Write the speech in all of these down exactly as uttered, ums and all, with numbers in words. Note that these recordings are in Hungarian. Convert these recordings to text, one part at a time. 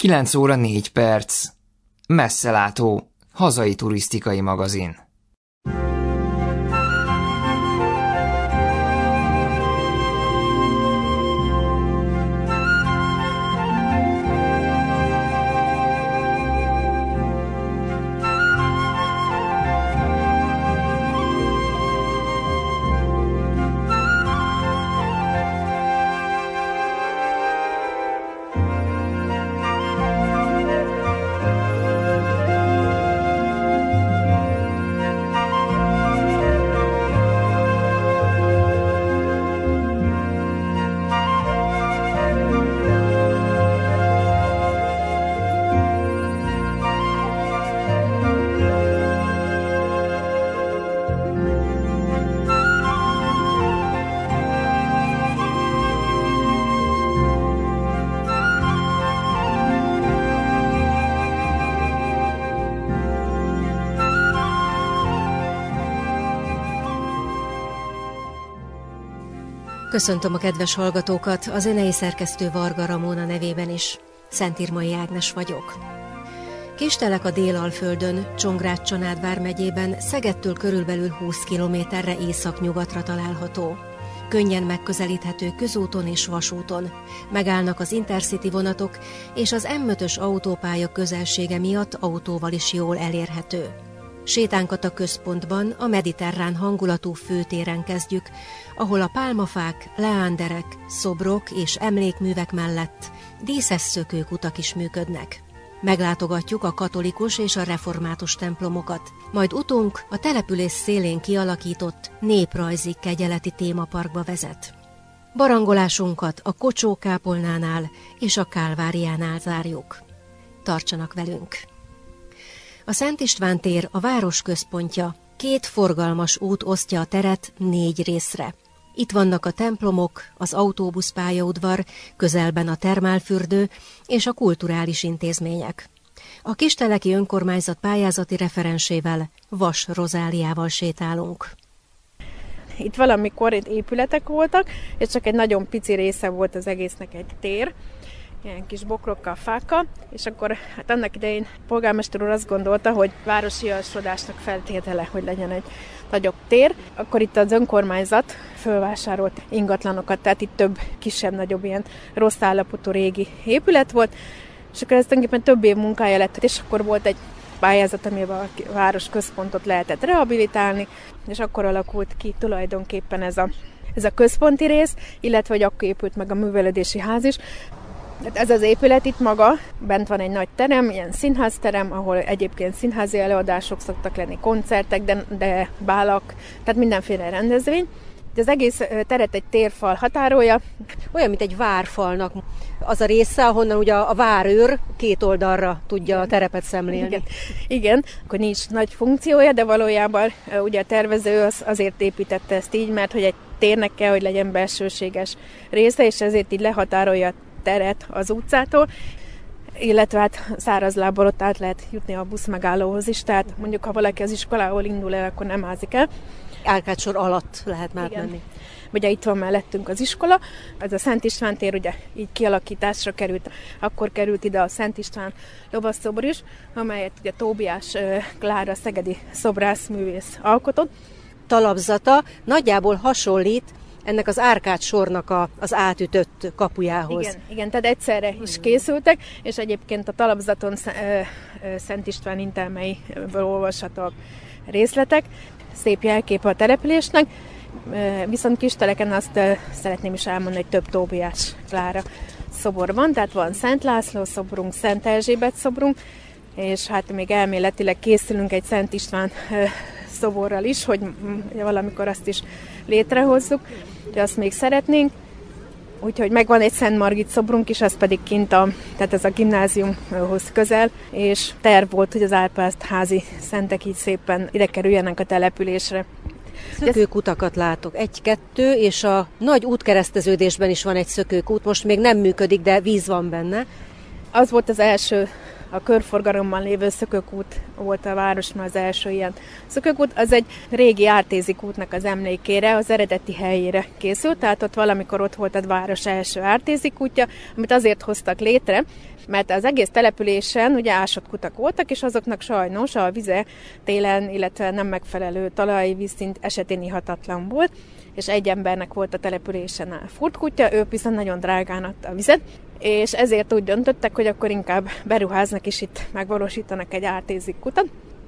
kilenc óra négy perc. Messzelátó, hazai turisztikai magazin. Köszöntöm a kedves hallgatókat, a zenei szerkesztő Varga Ramóna nevében is. Szentírmai Ágnes vagyok. Kistelek a Délalföldön, Csongrád-Csanád vármegyében, Szegedtől körülbelül húsz kilométerre északnyugatra található. Könnyen megközelíthető közúton és vasúton. Megállnak az Intercity vonatok, és az M ötös autópálya közelsége miatt autóval is jól elérhető. Sétánkat a központban, a mediterrán hangulatú főtéren kezdjük, ahol a pálmafák, leánderek, szobrok és emlékművek mellett díszes szökőkutak is működnek. Meglátogatjuk a katolikus és a református templomokat, majd utunk a település szélén kialakított néprajzi kegyeleti témaparkba vezet. Barangolásunkat a Kocsó-kápolnánál és a Kálváriánál zárjuk. Tartsanak velünk! A Szent István tér a város központja, két forgalmas út osztja a teret négy részre. Itt vannak a templomok, az autóbuszpályaudvar, közelben a termálfürdő és a kulturális intézmények. A kisteleki önkormányzat pályázati referensével, Vas Rozáliával sétálunk. Itt valamikor itt épületek voltak, és csak egy nagyon pici része volt az egésznek egy tér, ilyen kis bokrokkal, fákkal, és akkor hát annak idején polgármester úr azt gondolta, hogy városiasodásnak feltétele, hogy legyen egy nagyobb tér. Akkor itt az önkormányzat fölvásárolt ingatlanokat, tehát itt több kisebb-nagyobb ilyen rossz állapotú régi épület volt, és akkor ez tulajdonképpen több év munkája lett, és akkor volt egy pályázat, amiben a város központot lehetett rehabilitálni, és akkor alakult ki tulajdonképpen ez a, ez a központi rész, illetve hogy akkor épült meg a művelődési ház is. Ez az épület itt maga, bent van egy nagy terem, ilyen színházterem, ahol egyébként színházi előadások szoktak lenni, koncertek, de, de bálak, tehát mindenféle rendezvény. Az egész teret egy térfal határolja. Olyan, mint egy várfalnak az a része, ahonnan ugye a várőr két oldalra tudja a terepet szemlélni. Igen, Igen. Akkor nincs nagy funkciója, de valójában ugye a tervező az azért építette ezt így, mert hogy egy térnek kell, hogy legyen belsőséges része, és ezért így lehatárolja teret az utcától, illetve hát szárazlábbal ott át lehet jutni a buszmegállóhoz is, tehát mondjuk ha valaki az iskolából indul el, akkor nem ázik el. Árkádsor alatt lehet már Igen. menni. Ugye itt van mellettünk az iskola, ez a Szent István tér ugye így kialakításra került, akkor került ide a Szent István lovasszobor is, amelyet ugye Tóbiás Klára szegedi szobrászművész alkotott. Talapzata nagyjából hasonlít ennek az Árkád sornak a, az átütött kapujához. Igen, igen, tehát egyszerre is készültek, és egyébként a talapzaton Szent István intelmeiből olvashatók részletek. Szép jelkép a településnek, viszont Kisteleken azt szeretném is elmondani, hogy több Tóbiás Klára szobor van, tehát van Szent László szobrunk, Szent Erzsébet szobrunk, és hát még elméletileg készülünk egy Szent István szoborral is, hogy valamikor azt is létrehozzuk, de azt még szeretnénk. Úgyhogy megvan egy Szent Margit szobrunk is, az pedig kint a, tehát ez a gimnáziumhoz közel, és terv volt, hogy az Árpád házi szentek így szépen ide kerüljenek a településre. Szökőkutakat látok, egy-kettő, és a nagy útkereszteződésben is van egy szökőkút, most még nem működik, de víz van benne. Az volt az első, a körforgalomban lévő szökőkút volt a városban az első ilyen szökőkút. Az egy régi Ártézi kútnak az emlékére, az eredeti helyére készült, tehát ott valamikor ott volt a város első Ártézi kútja, amit azért hoztak létre, mert az egész településen ugye ásott kutak voltak, és azoknak sajnos a vize télen, illetve nem megfelelő talaj vízszint esetén ihatatlan volt, és egy embernek volt a településen a furtkutya, ők viszont nagyon drágán adta a vizet, és ezért úgy döntöttek, hogy akkor inkább beruháznak, és itt megvalósítanak egy ártézi kutat.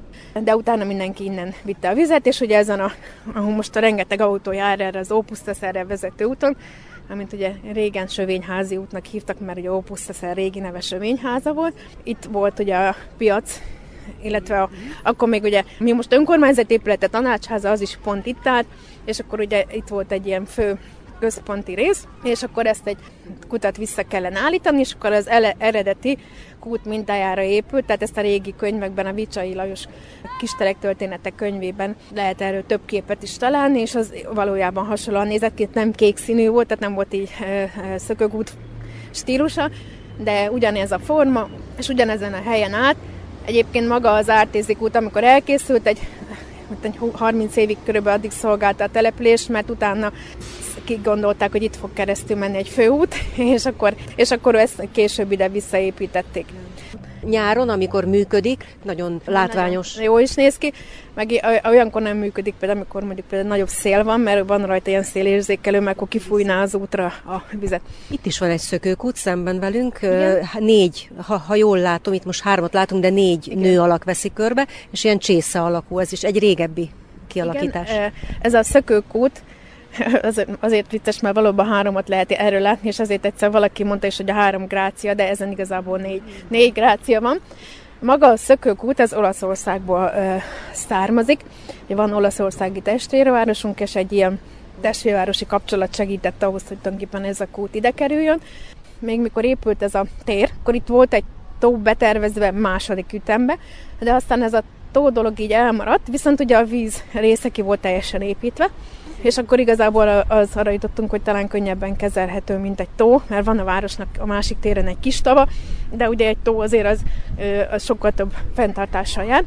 De utána mindenki innen vitte a vizet, és ugye ezen a, ahol most a rengeteg autó jár erre az Ópusztaszerre vezető úton, amint ugye régen Sövényházi útnak hívtak, mert ugye Ópusztaszer régi neve Sövényháza volt. Itt volt ugye a piac, illetve a, akkor még ugye mi most önkormányzati épülete, tanácsháza, az is pont itt állt, és akkor ugye itt volt egy ilyen fő központi rész, és akkor ezt egy kutat vissza kellene állítani, és akkor az ele- eredeti kút mintájára épült, tehát ezt a régi könyvekben, a Vicsai Lajos Kistelek történetek könyvében lehet erről több képet is találni, és az valójában hasonlóan nézett ki, nem kék színű volt, tehát nem volt így e, e, szökőkút stílusa, de ugyanez a forma, és ugyanezen a helyen át. Egyébként maga az Ártézi kút, amikor elkészült, egy harminc évig körülbelül addig szolgálta a település, mert utána gondolták, hogy itt fog keresztül menni egy főút, és akkor, és akkor ezt később ide visszaépítették. Nyáron, amikor működik, nagyon látványos. Nagyon jó is néz ki, meg olyankor nem működik, például amikor mondjuk például nagyobb szél van, mert van rajta ilyen szélérzékelő, mert akkor kifújná az útra a vizet. Itt is van egy szökőkút szemben velünk, igen. Négy, ha, ha jól látom, itt most hármat látunk, de négy igen. nő alak veszik körbe, és ilyen csésze alakú, ez is egy régebbi kialakítás. Igen, ez a szökőkút, Azért, azért vicces, mert valóban háromat lehet erről látni, és azért egyszer valaki mondta is, hogy a három grácia, de ezen igazából négy, négy grácia van. Maga a szökőkút, ez Olaszországból ö, származik. Van olaszországi testvérvárosunk, és egy ilyen testvérvárosi kapcsolat segített ahhoz, hogy tulajdonképpen ez a kút ide kerüljön. Még mikor épült ez a tér, akkor itt volt egy tó betervezve második ütembe, de aztán ez a tó dolog így elmaradt, viszont ugye a víz része ki volt teljesen építve, és akkor igazából az arra jutottunk, hogy talán könnyebben kezelhető, mint egy tó, mert van a városnak a másik téren egy kis tava, de ugye egy tó azért az, az sokkal több fenntartással jár,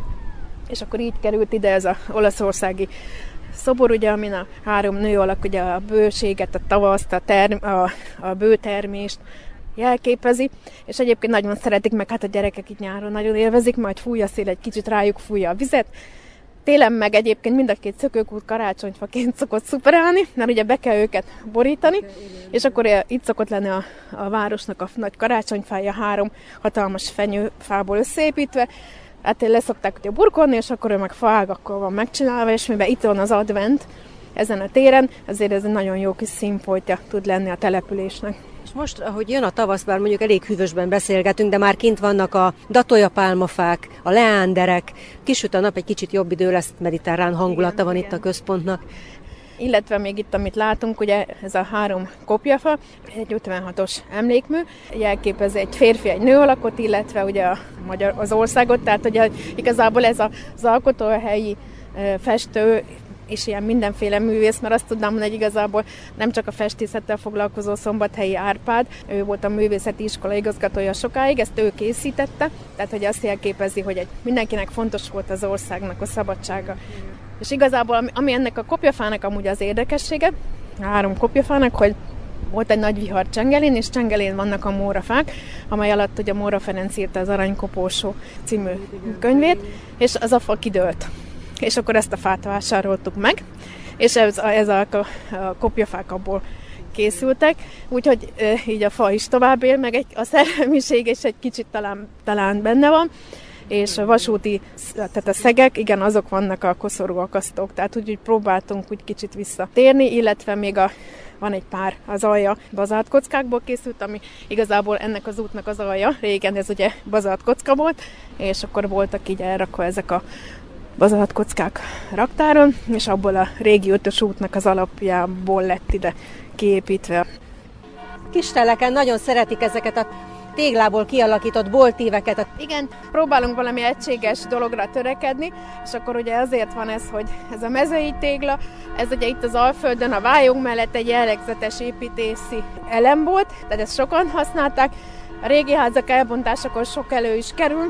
és akkor így került ide ez az olaszországi szobor, ugye, amin a három nő alak ugye a bőséget, a tavaszt, a, term, a, a bőtermést jelképezi, és egyébként nagyon szeretik, meg hát a gyerekek itt nyáron nagyon élvezik, majd fúj a szél, egy kicsit rájuk fújja a vizet. Télen meg egyébként mind a két szökőkút karácsonyfaként szokott szuperálni, mert ugye be kell őket borítani, és akkor itt szokott lenni a, a városnak a nagy karácsonyfája, három hatalmas fenyőfából összeépítve. Hát leszokták ugye burkolni, és akkor ő meg faágakkal van megcsinálva, és mivel itt van az advent ezen a téren, azért ez egy nagyon jó kis színfoltja tud lenni a településnek. És most, ahogy jön a tavasz, bár mondjuk elég hűvösben beszélgetünk, de már kint vannak a datolyapálmafák, a leánderek, kisüt a nap, egy kicsit jobb idő lesz, mediterrán hangulata igen, van igen. Itt a központnak. Illetve még itt, amit látunk, ugye ez a három kopjafa, egy ötvenhatos emlékmű, jelképez egy férfi, egy nő alakot, illetve ugye a magyar, az országot, tehát ugye igazából ez az alkotóhelyi festő, és ilyen mindenféle művész, mert azt tudnám mondani, hogy igazából nem csak a festészettel foglalkozó Szombathelyi Árpád, ő volt a művészeti iskola igazgatója sokáig, ezt ő készítette, tehát hogy azt jelképezi, hogy egy, mindenkinek fontos volt az országnak a szabadsága. Mm. És igazából, ami, ami ennek a kopjafának amúgy az érdekessége, a három kopjafának, hogy volt egy nagy vihar Csengelén, és Csengelén vannak a mórafák, amely alatt ugye Móra Ferenc írta az Aranykopósó című könyvét, és az a fa kidőlt. És akkor ezt a fát vásároltuk meg, és ez a, ez a, a kopjafák abból készültek, úgyhogy e, így a fa is tovább él, meg egy, a szellemiség is egy kicsit talán, talán benne van, és a vasúti, tehát a szegek, igen, azok vannak a koszorú akasztók, tehát úgy, úgy próbáltunk úgy kicsit visszatérni, illetve még a, van egy pár az alja bazáltkockákból készült, ami igazából ennek az útnak az alja, régen ez ugye bazáltkocka volt, és akkor voltak így elrakva ezek a bazaltkockák raktáron, és abból a régi ötös útnak az alapjából lett ide kiépítve. Kisteleken nagyon szeretik ezeket a téglából kialakított boltíveket. Igen, próbálunk valami egységes dologra törekedni, és akkor ugye azért van ez, hogy ez a mezői tégla, ez ugye itt az Alföldön, a vályog mellett egy jellegzetes építészi elem volt, tehát ezt sokan használták. A régi házak elbontásakor sok elő is kerül,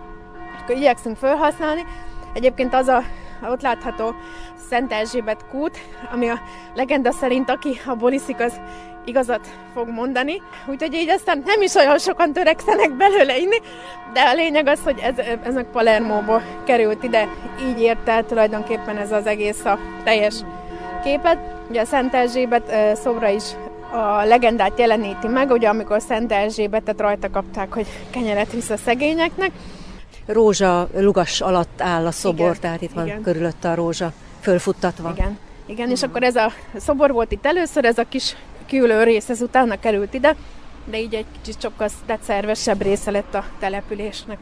és akkor igyekszünk felhasználni. Egyébként az a, ott látható Szent Erzsébet kút, ami a legenda szerint, aki abból iszik, az igazat fog mondani, úgyhogy így aztán nem is olyan sokan törekszenek belőle inni, de a lényeg az, hogy ez, ez meg Palermóból került ide, így ért el tulajdonképpen ez az egész a teljes képet. Ugye a Szent Erzsébet szobra is a legendát jeleníti meg, ugye amikor Szent Erzsébetet rajta kapták, hogy kenyeret visz a szegényeknek. Rózsa lugas alatt áll a szobor, igen, tehát itt van igen. körülötte a rózsa fölfuttatva. Igen, igen, és akkor ez a szobor volt itt először, ez a kis kiülő rész, ez utána került ide, de így egy kicsit sokkal szervesebb része lett a településnek.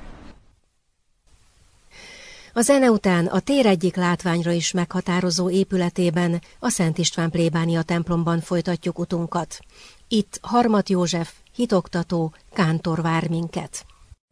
A zene után a tér egyik látványra is meghatározó épületében, a Szent István plébánia templomban folytatjuk utunkat. Itt Harmat József, hitoktató, kántor vár minket.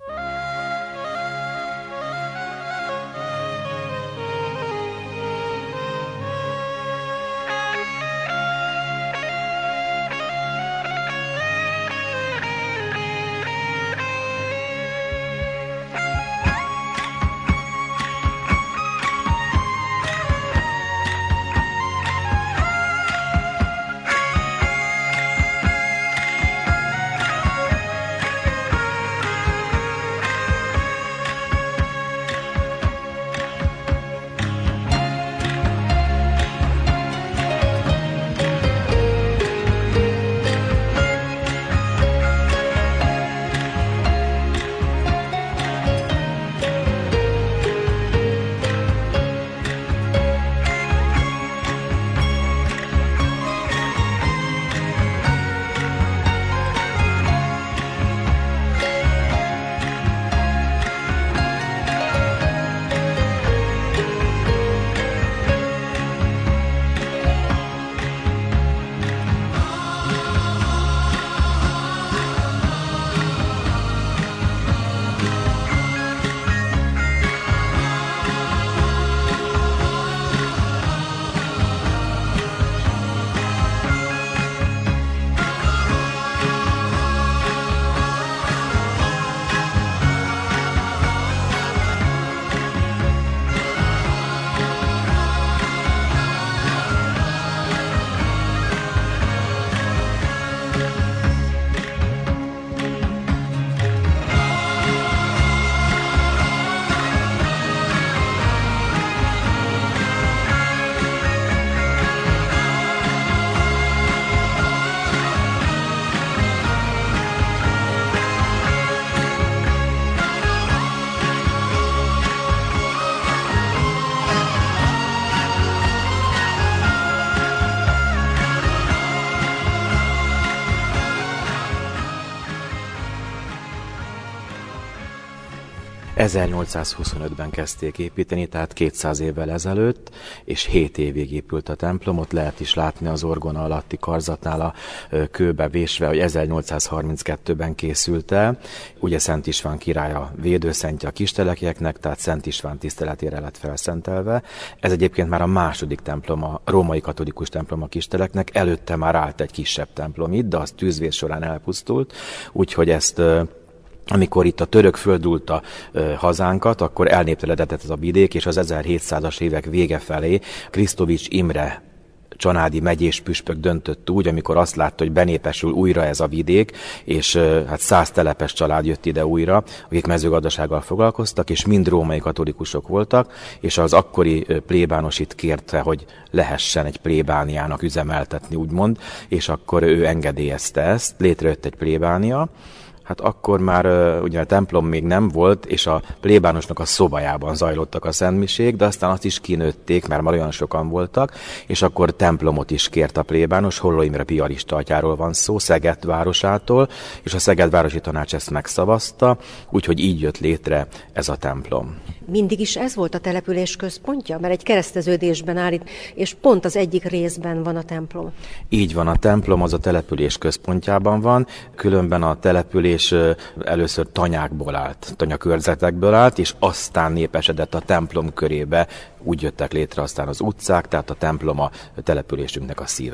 ezernyolcszázhuszonötben kezdték építeni, tehát kétszáz évvel ezelőtt, és hét évig épült a templom. Ott lehet is látni az orgona alatti karzatnál a kőbe vésve, hogy ezernyolcszázharminckettőben készült el. Ugye Szent István király a védőszentje a kistelekieknek, tehát Szent István tiszteletére lett felszentelve. Ez egyébként már a második templom, a római katolikus templom a kisteleknek. Előtte már állt egy kisebb templom itt, de az tűzvész során elpusztult, úgyhogy ezt amikor itt a török földult a ö, hazánkat, akkor elnéptelenedett ez a vidék, és az ezerhétszázas évek vége felé Krisztovics Imre csanádi megyés püspök döntött úgy, amikor azt látta, hogy benépesül újra ez a vidék, és ö, hát száz telepes család jött ide újra, akik mezőgazdasággal foglalkoztak, és mind római katolikusok voltak, és az akkori ö, plébános itt kérte, hogy lehessen egy plébániának üzemeltetni, úgymond, és akkor ő engedélyezte ezt, létrejött egy plébánia. Hát akkor már ugye a templom még nem volt, és a plébánosnak a szobájában zajlottak a szentmisék, de aztán azt is kinőtték, mert már olyan sokan voltak, és akkor templomot is kért a plébános. Holló Imre piarista atyáról van szó, Szeged városától, és a Szeged városi tanács ezt megszavazta, úgyhogy így jött létre ez a templom. Mindig is ez volt a település központja? Mert egy kereszteződésben áll itt, és pont az egyik részben van a templom. Így van, a templom az a település központjában van, különben a település először tanyákból állt, tanyakörzetekből állt, és aztán népesedett a templom körébe, úgy jöttek létre aztán az utcák, tehát a templom a településünknek a szíve.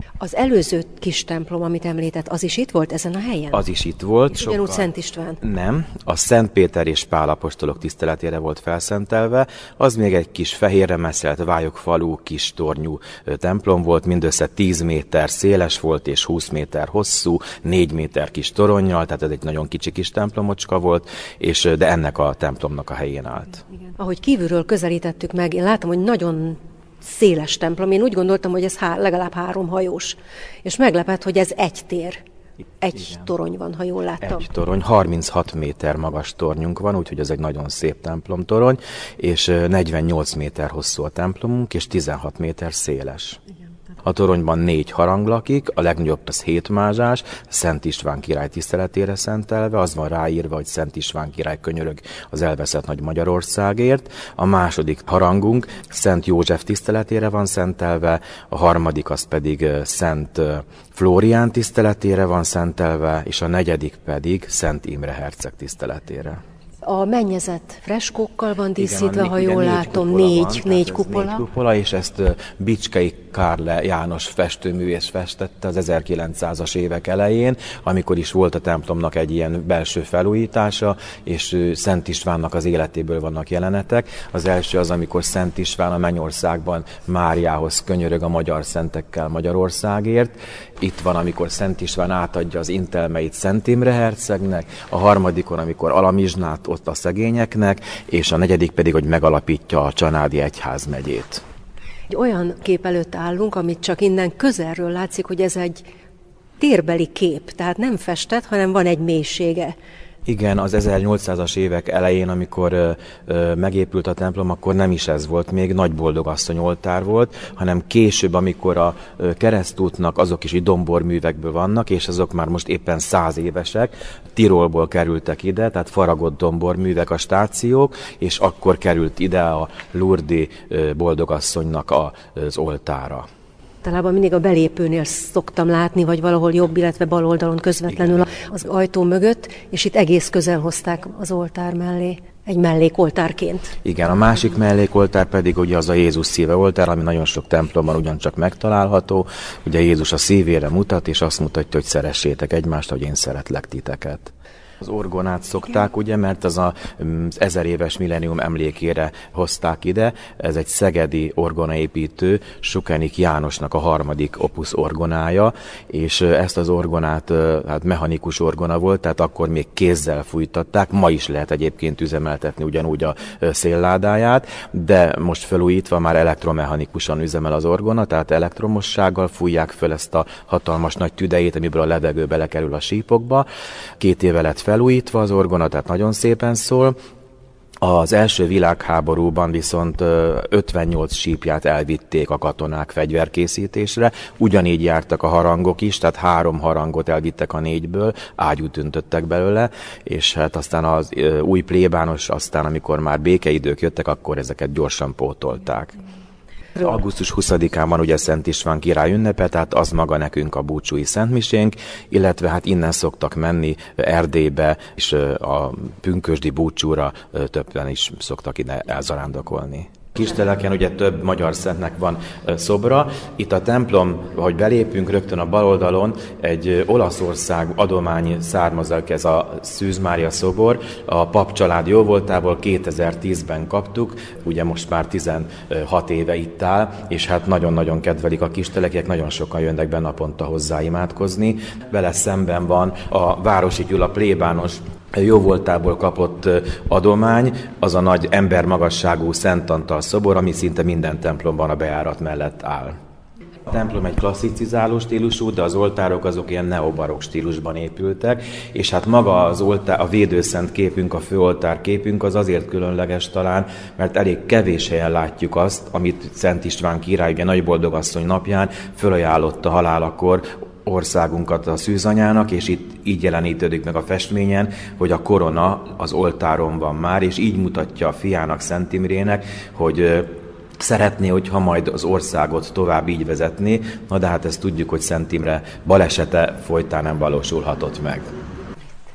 Az előző kis templom, amit említett, az is itt volt ezen a helyen? Az is itt volt. És ugyanúgy Szent István? Nem, a Szent Péter és Pál apostolok tiszteletére volt felszentelve. Az még egy kis fehérre messzelt vályogfalú, kis tornyú templom volt, mindössze tíz méter széles volt és húsz méter hosszú, négy méter kis toronnyal, tehát ez egy nagyon kicsi kis templomocska volt, és de ennek a templomnak a helyén állt. Igen. Ahogy kívülről közelítettük meg, én látom, hogy nagyon széles templom. Én úgy gondoltam, hogy ez há- legalább három hajós. És meglepett, hogy ez egy tér. Egy Igen. torony van, ha jól láttam. Egy torony, harminchat méter magas tornyunk van, úgyhogy ez egy nagyon szép templomtorony, és negyvennyolc méter hosszú a templomunk, és tizenhat méter széles. Igen. A toronyban négy harang lakik, a legnagyobb az hétmázsás, Szent István király tiszteletére szentelve, az van ráírva, hogy Szent István király könyörög az elveszett nagy Magyarországért. A második harangunk Szent József tiszteletére van szentelve, a harmadik az pedig Szent Flórián tiszteletére van szentelve, és a negyedik pedig Szent Imre herceg tiszteletére. A mennyezet freskókkal van díszítve, igen, ha jól látom, négy, van, négy kupola. Négy kupola, és ezt Bicskei Kárle János festőművész festette az ezerkilencszázas évek elején, amikor is volt a templomnak egy ilyen belső felújítása, és Szent Istvánnak az életéből vannak jelenetek. Az első az, amikor Szent István a Mennyországban Máriához könyörög a magyar szentekkel Magyarországért. Itt van, amikor Szent István átadja az intelmeit Szent Imre hercegnek, a harmadikon, amikor alamizsnát ott a szegényeknek, és a negyedik pedig, hogy megalapítja a Csanádi egyházmegyét. Egy olyan kép előtt állunk, amit csak innen közelről látszik, hogy ez egy térbeli kép, tehát nem festett, hanem van egy mélysége. Igen, az ezernyolcszázas évek elején, amikor ö, ö, megépült a templom, akkor nem is ez volt, még Nagy Boldogasszony oltár volt, hanem később, amikor a ö, keresztútnak azok is így domborművekből vannak, és azok már most éppen száz évesek, Tirolból kerültek ide, tehát faragott domborművek a stációk, és akkor került ide a Lurdi ö, Boldogasszonynak a, az oltára. Talában mindig a belépőnél szoktam látni, vagy valahol jobb, illetve bal oldalon közvetlenül igen. az ajtó mögött, és itt egész közel hozták az oltár mellé, egy mellékoltárként. Igen, a másik mellékoltár pedig ugye az a Jézus szíve oltár, ami nagyon sok templomban ugyancsak megtalálható. Ugye Jézus a szívére mutat, és azt mutatja, hogy szeressétek egymást, hogy én szeretlek titeket. Az orgonát szokták, ugye, mert az a, az ezer éves millennium emlékére hozták ide. Ez egy szegedi orgonaépítő, Sukenik Jánosnak a harmadik opus orgonája, és ezt az orgonát, hát mechanikus orgona volt, tehát akkor még kézzel fújtatták, ma is lehet egyébként üzemeltetni ugyanúgy a szélládáját, de most felújítva már elektromechanikusan üzemel az orgona, tehát elektromossággal fújják föl ezt a hatalmas nagy tüdejét, amiből a levegő belekerül a sípokba. Két éve lett felújítva az orgona, tehát nagyon szépen szól. Az első világháborúban viszont ötvennyolc sípját elvitték a katonák fegyverkészítésre, ugyanígy jártak a harangok is, tehát három harangot elvittek a négyből, ágyút öntöttek belőle, és hát aztán az új plébános, aztán amikor már békeidők jöttek, akkor ezeket gyorsan pótolták. augusztus huszadikán van ugye Szent István király ünnepe, tehát az maga nekünk a búcsúi szentmisénk, illetve hát innen szoktak menni Erdélybe, és a pünkösdi búcsúra többen is szoktak ide elzarándokolni. Kisteleken ugye több magyar szentnek van szobra. Itt a templom, ahogy belépünk, rögtön a bal oldalon egy Olaszország adomány származak, ez a Szűz Mária szobor. A pap család jóvoltából kétezer-tízben kaptuk, ugye most már tizenhat éve itt áll, és hát nagyon-nagyon kedvelik a kistelekiek, nagyon sokan jönnek be naponta hozzá imádkozni. Vele szemben van a Városi Gyula plébános jóvoltából kapott adomány, az a nagy embermagasságú Szent Antal szobor, ami szinte minden templomban a bejárat mellett áll. A templom egy klasszicizáló stílusú, de az oltárok azok ilyen neobarokk stílusban épültek, és hát maga az oltár, a védőszent képünk, a főoltár képünk az azért különleges talán, mert elég kevés helyen látjuk azt, amit Szent István király, ugye Nagy Boldogasszony napján fölajánlott a halálakor országunkat a szűzanyának, és itt így jelenítődik meg a festményen, hogy a korona az oltáron van már, és így mutatja a fiának, Szent Imrének, hogy szeretné, hogyha majd az országot tovább így vezetné, na de hát ezt tudjuk, hogy Szent Imre balesete folytán nem valósulhatott meg.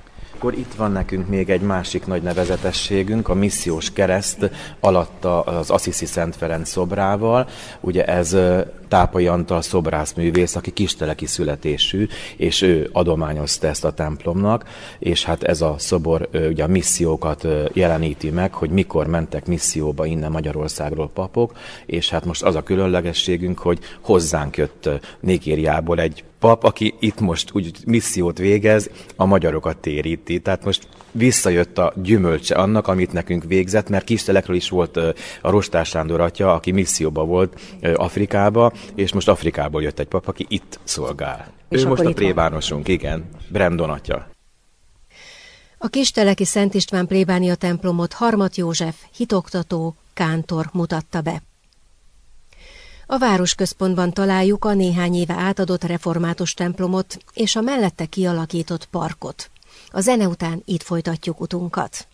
akkor itt van nekünk még egy másik nagy nevezetességünk, a missziós kereszt alatta az Assisi Szent Ferenc szobrával. Ugye ez Tápai Antal szobrászművész, aki kisteleki születésű, és ő adományozta ezt a templomnak, és hát ez a szobor ugye a missziókat jeleníti meg, hogy mikor mentek misszióba innen Magyarországról papok, és hát most az a különlegességünk, hogy hozzánk jött Nigériából egy pap, aki itt most úgy missziót végez, a magyarokat téríti. Tehát most visszajött a gyümölcse annak, amit nekünk végzett, mert kistelekről is volt a Rostás Sándor atya, aki misszióba volt Afrikába, és most Afrikából jött egy pap, aki itt szolgál. És ő most a plébánosunk, igen, Brandon atya. A kisteleki Szent István plébánia templomot Harmat József, hitoktató, kántor mutatta be. A városközpontban találjuk a néhány éve átadott református templomot és a mellette kialakított parkot. A zene után itt folytatjuk utunkat.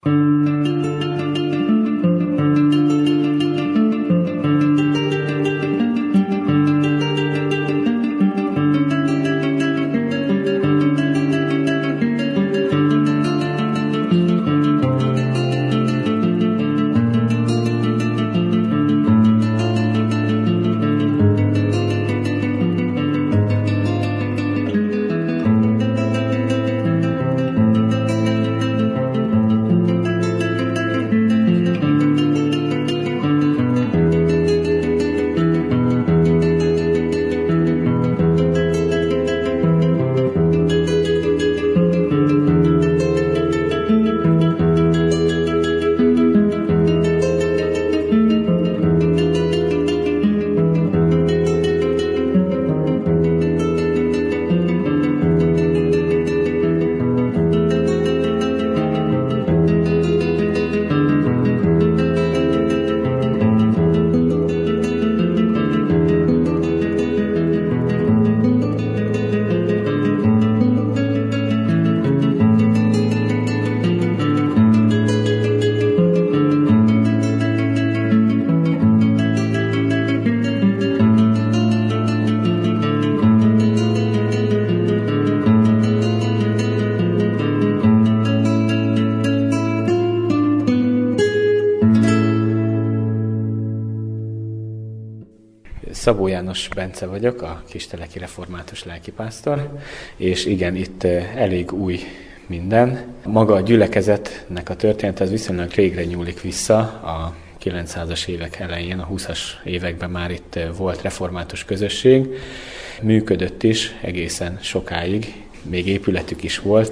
Szabó János Bence vagyok, a kisteleki református lelkipásztor, és igen, itt elég új minden. Maga a gyülekezetnek a történet az viszonylag régre nyúlik vissza, a kilencszázas évek elején, a húszas években már itt volt református közösség. Működött is egészen sokáig, még épületük is volt.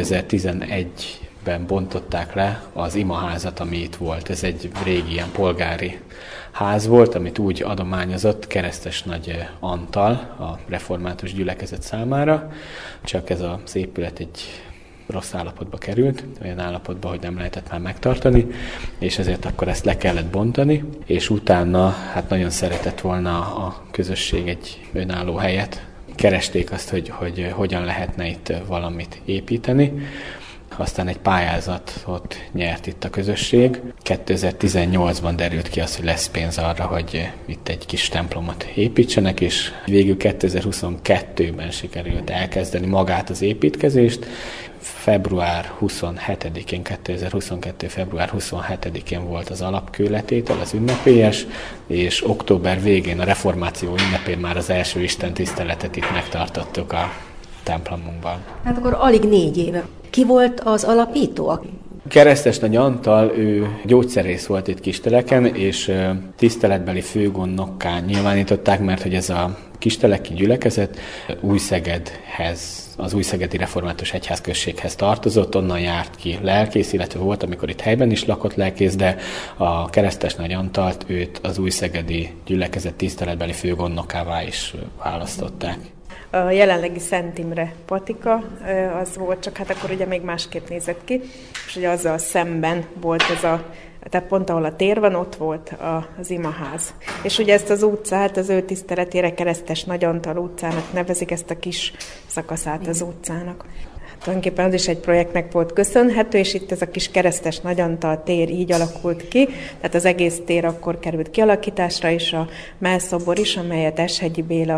kétezer-tizenegyben bontották le az imaházat, ami itt volt. Ez egy régi ilyen polgári ház volt, amit úgy adományozott Keresztes Nagy Antal a református gyülekezet számára, csak ez az épület egy rossz állapotba került, olyan állapotba, hogy nem lehetett már megtartani, és ezért akkor ezt le kellett bontani, és utána hát nagyon szeretett volna a közösség egy önálló helyet. Keresték azt, hogy, hogy hogyan lehetne itt valamit építeni. Aztán egy pályázatot nyert itt a közösség. kétezer-tizennyolcban derült ki az, hogy lesz pénz arra, hogy itt egy kis templomot építsenek, és végül kétezer-huszonkettőben sikerült elkezdeni magát az építkezést. február huszonhetedikén, kétezer-huszonkettő. február huszonhetedikén volt az alapkőletétel, az ünnepélyes, és október végén, a reformáció ünnepén már az első istentiszteletet itt megtartottuk a templomunkban. Hát akkor alig négy éve. Ki volt az alapító? Keresztes Nagy Antal, ő gyógyszerész volt itt Kisteleken, és tiszteletbeli főgondnokká nyilvánították, mert hogy ez a kisteleki gyülekezet Újszegedhez, az Újszegedi Református Egyházközséghez tartozott, onnan járt ki lelkész, illetve volt, amikor itt helyben is lakott lelkész, de a Keresztes Nagy Antalt őt az Újszegedi gyülekezet tiszteletbeli főgondnokává is választották. A jelenlegi Szent Imre patika az volt, csak hát akkor ugye még másképp nézett ki, és ugye azzal szemben volt ez a, tehát pont ahol a tér van, ott volt az imaház. És ugye ezt az utcát az ő tiszteletére Keresztes Nagy Antal utcának nevezik, ezt a kis szakaszát az utcának. Tulajdonképpen az is egy projektnek volt köszönhető, és itt ez a kis Keresztes Nagy Antal tér így alakult ki, tehát az egész tér akkor került kialakításra, és a mellszobor is, amelyet Eshegyi Béla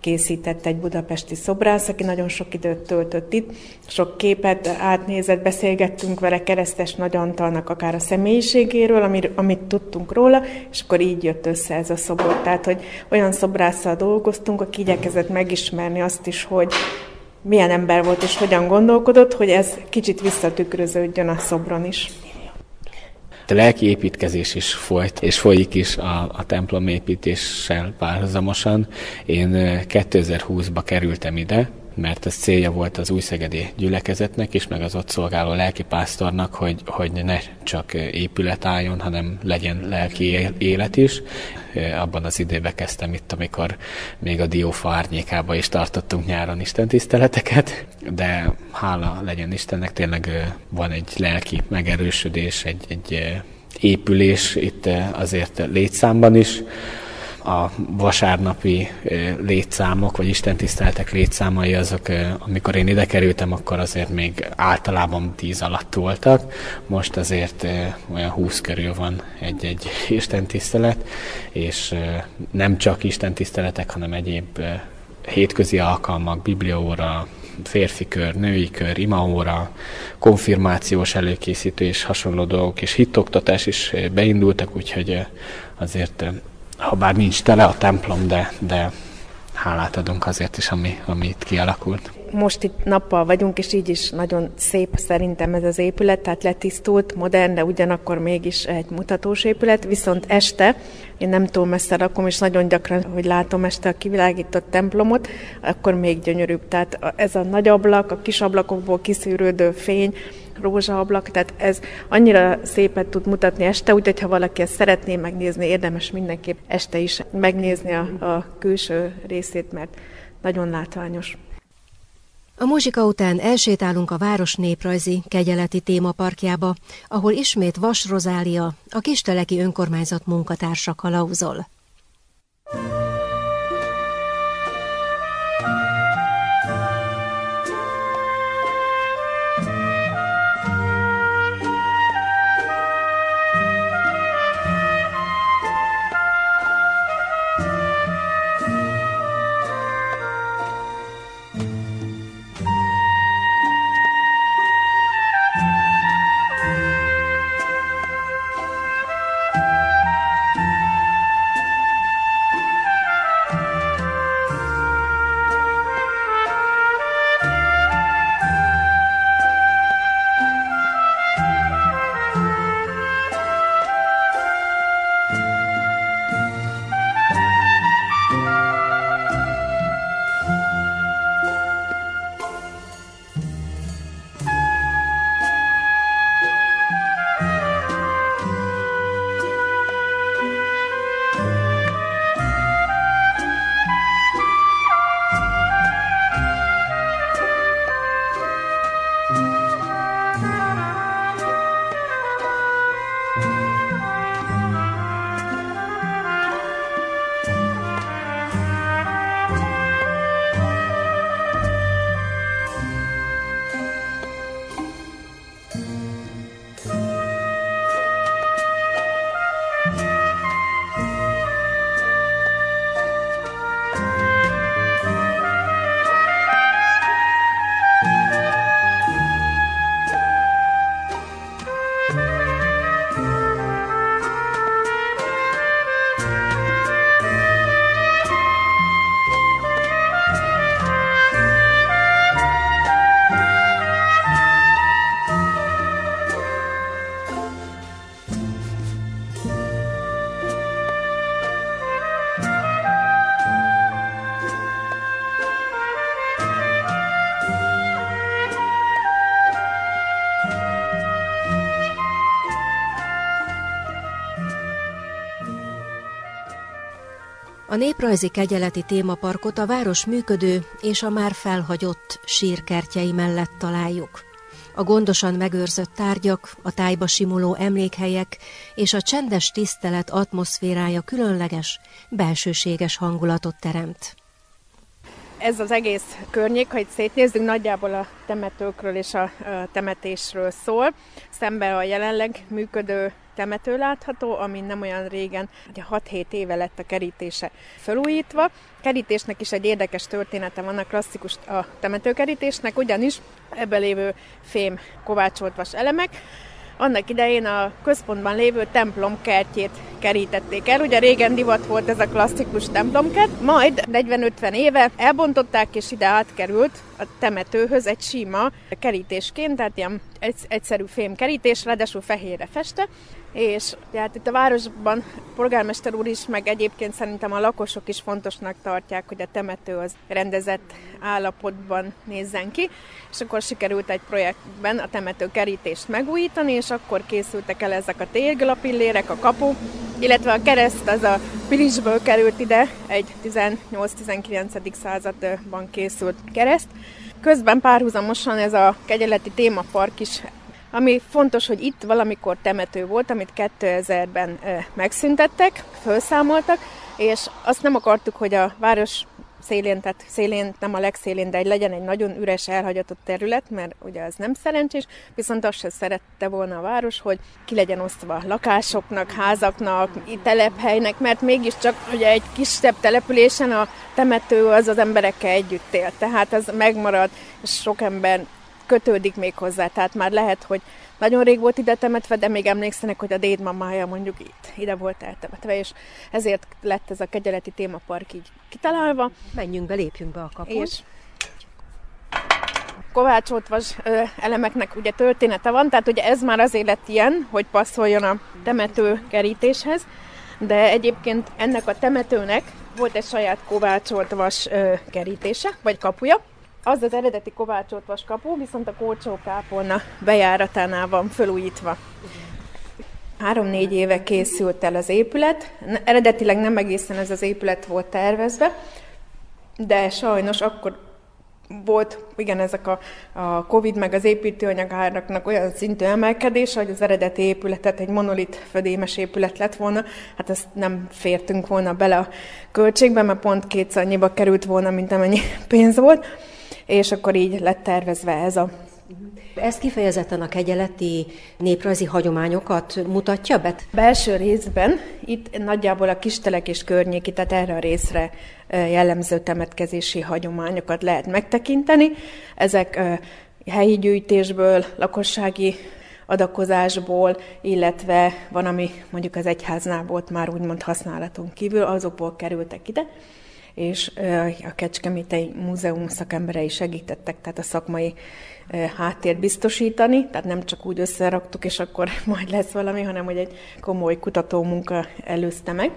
készített egy budapesti szobrász, aki nagyon sok időt töltött itt, sok képet átnézett, beszélgettünk vele Keresztes Nagy Antalnak akár a személyiségéről, amit, amit tudtunk róla, és akkor így jött össze ez a szobor. Tehát, hogy olyan szobrásszal dolgoztunk, aki igyekezett megismerni azt is, hogy milyen ember volt és hogyan gondolkodott, hogy ez kicsit visszatükröződjön a szobron is. A lelki építkezés is folyt, és folyik is a, a templom építéssel párhuzamosan. Én kétezer-húszba kerültem ide, mert ez célja volt az újszegedi gyülekezetnek is, meg az ott szolgáló lelkipásztornak, hogy, hogy ne csak épület álljon, hanem legyen lelki élet is. Abban az időben kezdtem itt, amikor még a diófa árnyékába is tartottunk nyáron istentiszteleteket, de hála legyen Istennek, tényleg van egy lelki megerősödés, egy, egy épülés itt azért létszámban is. A vasárnapi létszámok, vagy istentiszteletek létszámai azok, amikor én ide kerültem, akkor azért még általában tíz alatt voltak. Most azért olyan húsz körül van egy-egy istentisztelet, és nem csak istentiszteletek, hanem egyéb hétközi alkalmak, bibliaóra, férfi kör, női kör, imaóra, konfirmációs előkészítő és hasonló dolgok, és hittoktatás is beindultak, úgyhogy azért ha bár nincs tele a templom, de, de hálát adunk azért is, ami, ami itt kialakult. Most itt nappal vagyunk, és így is nagyon szép szerintem ez az épület, tehát letisztult, modern, de ugyanakkor mégis egy mutatós épület, viszont este, én nem túl messze lakom, és nagyon gyakran, hogy látom este a kivilágított templomot, akkor még gyönyörűbb. Tehát ez a nagy ablak, a kis ablakokból kiszűrődő fény, rózsaablak, tehát ez annyira szépet tud mutatni este, úgyhogy ha valaki ezt szeretné megnézni, érdemes mindenképp este is megnézni a, a külső részét, mert nagyon látványos. A muzsika után elsétálunk a város néprajzi, kegyeleti témaparkjába, ahol ismét Vas Rozália, a kisteleki önkormányzat munkatársa kalauzol. A néprajzi kegyeleti témaparkot a város működő és a már felhagyott sírkertjei mellett találjuk. A gondosan megőrzött tárgyak, a tájba simuló emlékhelyek és a csendes tisztelet atmoszférája különleges, belsőséges hangulatot teremt. ez az egész környék, ha itt szétnézzünk, nagyjából a temetőkről és a temetésről szól. Szemben a jelenleg működő temető látható, ami nem olyan régen, ugye hat-hét éve lett a kerítése felújítva. Kerítésnek is egy érdekes története van, a klasszikus a temetőkerítésnek, ugyanis ebben lévő fém kovácsolt vas elemek annak idején a központban lévő templom kertjét kerítették el. Ugye régen divat volt ez a klasszikus templomkert, majd negyven-ötven éve elbontották, és ide átkerült a temetőhöz egy sima kerítésként, tehát ilyen egyszerű fémkerítés, ráadásul fehérre feste, és hát itt a városban polgármester úr is, meg egyébként szerintem a lakosok is fontosnak tartják, hogy a temető az rendezett állapotban nézzen ki, és akkor sikerült egy projektben a temető kerítést megújítani, és akkor készültek el ezek a téglalapillérek, a kapu, illetve a kereszt az a Pilisből került ide, egy tizennyolc-tizenkilencedik században készült kereszt. Közben párhuzamosan ez a kegyeleti témapark is, ami fontos, hogy itt valamikor temető volt, amit kétezerben megszüntettek, felszámoltak, és azt nem akartuk, hogy a város szélén, tehát szélén, nem a legszélén, de legyen egy nagyon üres, elhagyatott terület, mert ugye az nem szerencsés, viszont azt sem szerette volna a város, hogy ki legyen osztva lakásoknak, házaknak, telephelynek, mert mégiscsak ugye egy kisebb településen a temető az az emberekkel együtt él, tehát ez megmarad, és sok ember kötődik még hozzá, tehát már lehet, hogy nagyon rég volt ide temetve, de még emlékszenek, hogy a dédmamája mondjuk itt, ide volt eltemetve, és ezért lett ez a kegyeleti témapark így kitalálva. Menjünk be, lépjünk be a kaput. És kovácsolt vas elemeknek ugye története van, tehát ugye ez már azért lett ilyen, hogy passzoljon a temető kerítéshez, de egyébként ennek a temetőnek volt egy saját kovácsolt vas kerítése, vagy kapuja. Az az eredeti kovácsolt vas kapu, viszont a Kórcsó-kápolna bejáratánál van felújítva. Három-négy éve készült el az épület. Eredetileg nem egészen ez az épület volt tervezve, de sajnos akkor volt, igen, ezek a, a Covid meg az építőanyagáraknak olyan szintű emelkedése, hogy az eredeti épületet egy monolit födémes épület lett volna. Hát ezt nem fértünk volna bele a költségbe, mert pont kétszer annyiba került volna, mint amennyi pénz volt. És akkor így lett tervezve ez a... Ez kifejezetten a kegyeleti néprajzi hagyományokat mutatja be? Belső részben itt nagyjából a Kistelek és környéki, tehát erre a részre jellemző temetkezési hagyományokat lehet megtekinteni. Ezek helyi gyűjtésből, lakossági adakozásból, illetve van, ami mondjuk az egyháznál volt már úgymond használaton kívül, azokból kerültek ide, és a Kecskeméti Múzeum szakemberei segítettek, tehát a szakmai háttért biztosítani, tehát nem csak úgy összeraktuk, és akkor majd lesz valami, hanem hogy egy komoly kutatómunka előzte meg.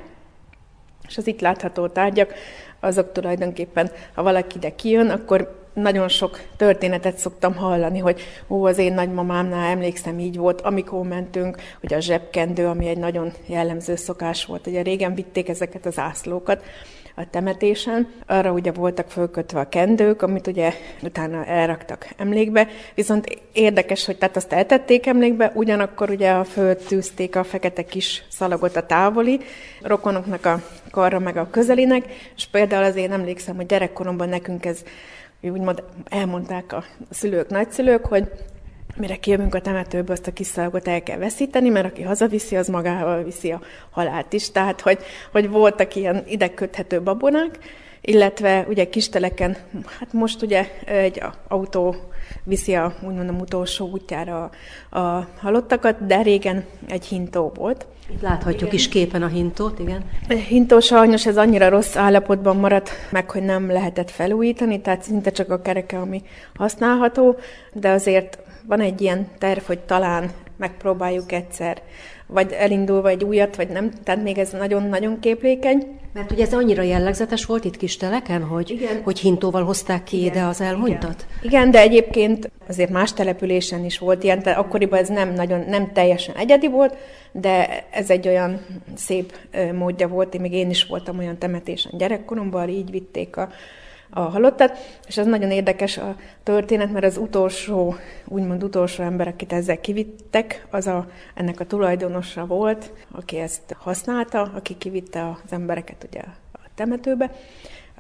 És az itt látható tárgyak, azok tulajdonképpen, ha valaki ide kijön, akkor nagyon sok történetet szoktam hallani, hogy ó, az én nagymamámnál emlékszem, így volt, amikor mentünk, hogy a zsebkendő, ami egy nagyon jellemző szokás volt. Ugye régen vitték ezeket az ászlókat a temetésen, arra ugye voltak fölkötve a kendők, amit ugye utána elraktak emlékbe, viszont érdekes, hogy tehát azt eltették emlékbe, ugyanakkor ugye a föld tűzték a fekete kis szalagot a távoli rokonoknak a karra meg a közelinek, és például az én emlékszem, hogy gyerekkoromban nekünk ez úgymond elmondták a szülők, nagyszülők, hogy mire kijövünk a temetőbe, azt a kis szalagot el kell veszíteni, mert aki hazaviszi, az magával viszi a halált is. Tehát, hogy, hogy voltak ilyen ide köthető babonák, illetve ugye Kisteleken, hát most ugye egy autó viszi a, úgymond a utolsó útjára a, a halottakat, de régen egy hintó volt. Itt láthatjuk igen. is képen a hintót, igen. A hintó sajnos ez annyira rossz állapotban maradt meg, hogy nem lehetett felújítani, tehát szinte csak a kereke, ami használható, de azért van egy ilyen terv, hogy talán megpróbáljuk egyszer, vagy elindulva egy újat, vagy nem, tehát még ez nagyon-nagyon képlékeny. Mert ugye ez annyira jellegzetes volt itt Kisteleken, hogy, hogy hintóval hozták ki igen, ide az elhunytat? Igen. igen, de egyébként azért más településen is volt ilyen, tehát akkoriban ez nem, nagyon, nem teljesen egyedi volt, de ez egy olyan szép módja volt, még én is voltam olyan temetésen gyerekkoromban, így vitték a a halottat, és ez nagyon érdekes a történet, mert az utolsó, úgymond utolsó ember, akit ezzel kivittek, az a, ennek a tulajdonosa volt, aki ezt használta, aki kivitte az embereket ugye a temetőbe,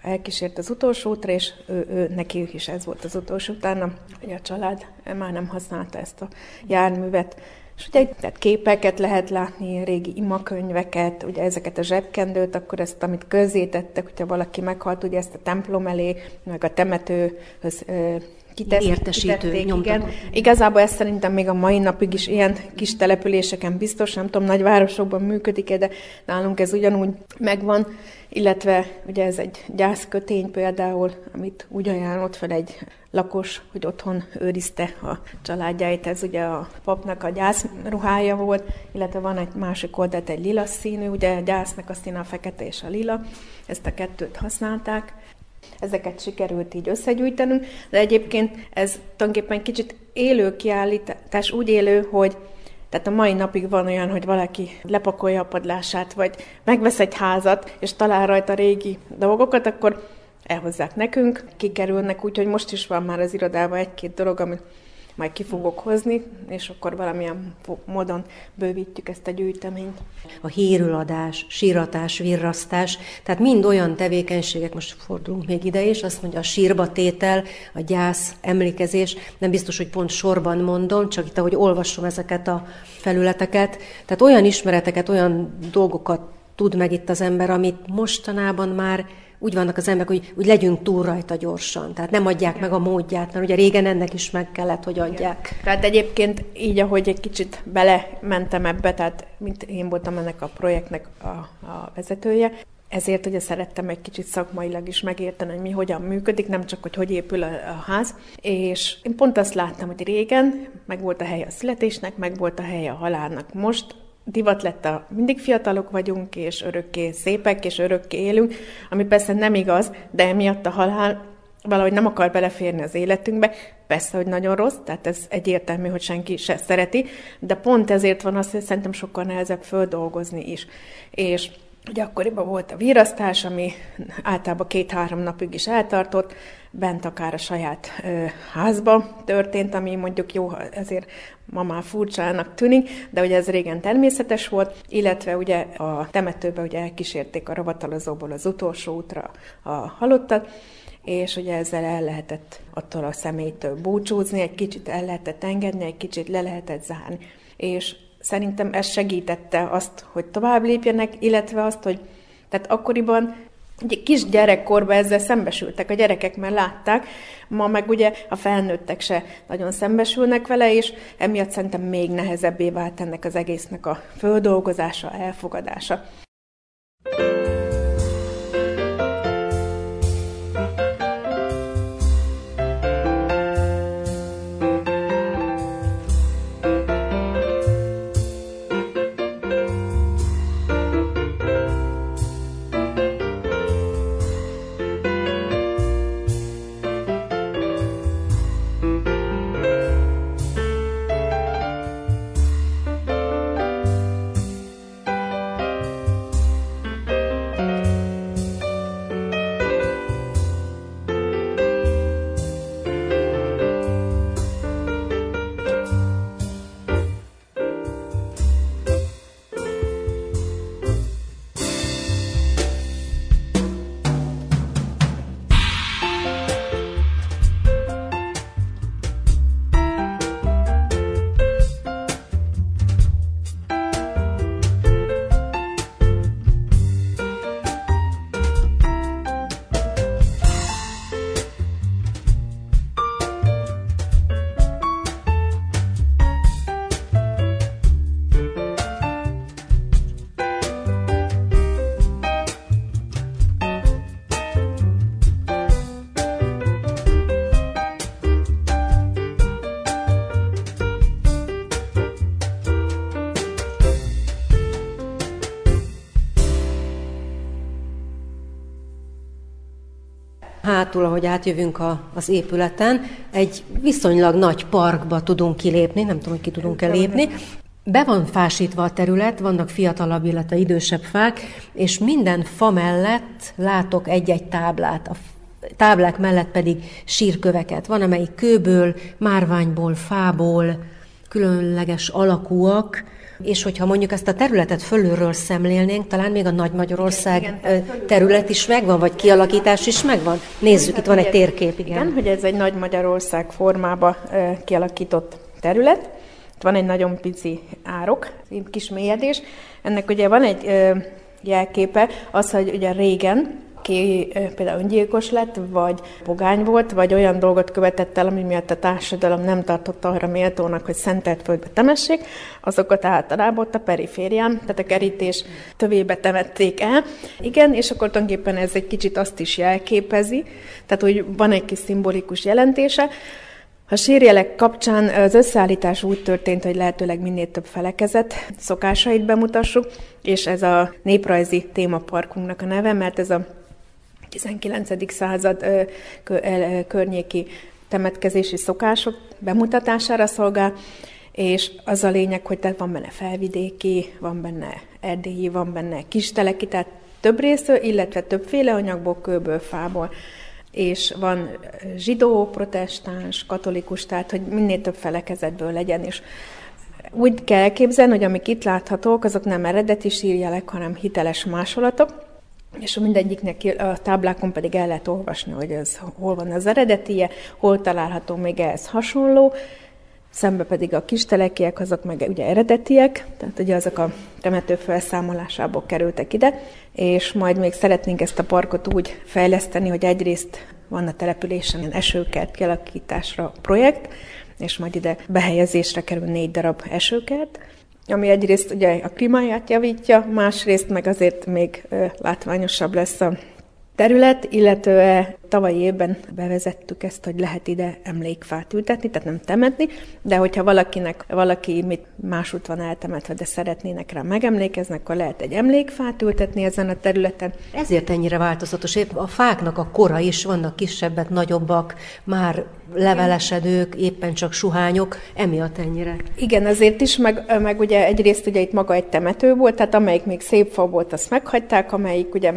elkísért az utolsó útra, és ő, ő, neki is ez volt az utolsó utána, hogy a család már nem használta ezt a járművet. És ugye tehát képeket lehet látni, régi imakönyveket, ugye ezeket a zsebkendőt, akkor ezt, amit közzétettek, hogyha valaki meghalt, ugye ezt a templom elé, meg a temetőhöz értesítő nyomtatott. Igazából ezt szerintem még a mai napig is ilyen kis településeken biztos, nem tudom, nagyvárosokban működik, de nálunk ez ugyanúgy megvan, illetve ugye ez egy gyászkötény például, amit úgy ajánlott fel egy lakos, hogy otthon őrizte a családjáit, ez ugye a papnak a gyászruhája volt, illetve van egy másik oldalt egy lila színű, ugye a gyásznak a színe a fekete és a lila, ezt a kettőt használták. Ezeket sikerült így összegyűjtenünk, de egyébként ez tulajdonképpen kicsit élő kiállítás, úgy élő, hogy tehát a mai napig van olyan, hogy valaki lepakolja a padlását, vagy megvesz egy házat, és talál rajta régi dolgokat, akkor elhozzák nekünk, kikerülnek, úgyhogy most is van már az irodában egy-két dolog, amit majd ki fogok hozni, és akkor valamilyen módon bővítjük ezt a gyűjteményt. A hírüladás, síratás, virrasztás, tehát mind olyan tevékenységek, most fordulunk még ide is, azt mondja a sírba tétel, a gyász, emlékezés, nem biztos, hogy pont sorban mondom, csak itt, ahogy olvasom ezeket a felületeket, tehát olyan ismereteket, olyan dolgokat tud meg itt az ember, amit mostanában már úgy vannak az emberek, hogy úgy legyünk túl rajta gyorsan. Tehát nem adják meg a módját, mert ugye régen ennek is meg kellett, hogy adják. Igen. Tehát egyébként így, ahogy egy kicsit belementem ebbe, tehát mint én voltam ennek a projektnek a, a vezetője, ezért ugye szerettem egy kicsit szakmailag is megérteni, hogy mi hogyan működik, nem csak, hogy hogy épül a, a ház. És én pont azt láttam, hogy régen meg volt a helye a születésnek, meg volt a helye a halálnak. Most divat lett a mindig fiatalok vagyunk, és örökké szépek, és örökké élünk, ami persze nem igaz, de emiatt a halál valahogy nem akar beleférni az életünkbe. Persze, hogy nagyon rossz, tehát ez egyértelmű, hogy senki se szereti, de pont ezért van az, hogy szerintem sokkal nehezebb földolgozni is. És ugye akkoriban volt a virrasztás, ami általában két-három napig is eltartott, bent akár a saját ö, házba történt, ami mondjuk jó, ezért ma már furcsának tűnik, de ugye ez régen természetes volt, illetve ugye a temetőbe ugye elkísérték a ravatalozóból az utolsó útra a halottat, és ugye ezzel el lehetett attól a személytől búcsúzni, egy kicsit el lehetett engedni, egy kicsit le lehetett zárni. És szerintem ez segítette azt, hogy tovább lépjenek, illetve azt, hogy tehát akkoriban ugye kis gyerekkorban ezzel szembesültek a gyerekek, mert látták, ma meg ugye a felnőttek se nagyon szembesülnek vele, és emiatt szerintem még nehezebbé vált ennek az egésznek a földolgozása, elfogadása. Hátul, ahogy átjövünk a, az épületen, egy viszonylag nagy parkba tudunk kilépni, nem tudom, hogy ki tudunk-e lépni. Be van fásítva a terület, vannak fiatalabb, illetve idősebb fák, és minden fa mellett látok egy-egy táblát. A táblák mellett pedig sírköveket. Van, amelyik kőből, márványból, fából, különleges alakúak, és hogyha mondjuk ezt a területet fölülről szemlélnénk, talán még a Nagy-Magyarország igen, igen, terület is megvan, vagy kialakítás is megvan? Nézzük, hát, itt van egy térkép, igen. Igen, hogy ez egy Nagy-Magyarország formába kialakított terület. Itt van egy nagyon pici árok, egy kis mélyedés. Ennek ugye van egy jelképe, az, hogy ugye régen ki például öngyilkos lett, vagy pogány volt, vagy olyan dolgot követett el, ami miatt a társadalom nem tartotta arra méltónak, hogy szentelt földbe temessék, azokat általában ott a periférián, tehát a kerítés tövébe temették el. Igen, és akkor tulajdonképpen ez egy kicsit azt is jelképezi, tehát hogy van egy kis szimbolikus jelentése. A sírjelek kapcsán az összeállítás úgy történt, hogy lehetőleg minél több felekezet szokásait bemutassuk, és ez a néprajzi témaparkunknak a neve, mert ez a tizenkilencedik század ö, kö, ö, környéki temetkezési szokások bemutatására szolgál, és az a lényeg, hogy tehát van benne felvidéki, van benne erdélyi, van benne kisteleki, tehát több részről, illetve többféle anyagból, kőből, fából, és van zsidó, protestáns, katolikus, tehát hogy minél több felekezetből legyen, és úgy kell elképzelni, hogy amik itt láthatók, azok nem eredeti sírjelek, hanem hiteles másolatok, és mindegyiknek a táblákon pedig el lehet olvasni, hogy ez hol van az eredetie, hol található még ehhez hasonló, szembe pedig a kistelekiek, azok meg ugye eredetiek, tehát ugye azok a temető felszámolásából kerültek ide, és majd még szeretnénk ezt a parkot úgy fejleszteni, hogy egyrészt van a településen esőkert kialakításra projekt, és majd ide behelyezésre kerül négy darab esőkert, ami egyrészt ugye a klímáját javítja, másrészt meg azért még ö, látványosabb lesz a terület, illetve tavalyi évben bevezettük ezt, hogy lehet ide emlékfát ültetni, tehát nem temetni, de hogyha valakinek, valaki mit másút van eltemetve, de szeretnének rá megemlékezni, akkor lehet egy emlékfát ültetni ezen a területen. Ezért ennyire változatos. Épp a fáknak a kora is, vannak kisebbek, nagyobbak, már levelesedők, éppen csak suhányok, emiatt ennyire. Igen, azért is, meg, meg ugye egyrészt ugye itt maga egy temető volt, tehát amelyik még szép fa volt, azt meghagyták, amelyik ugye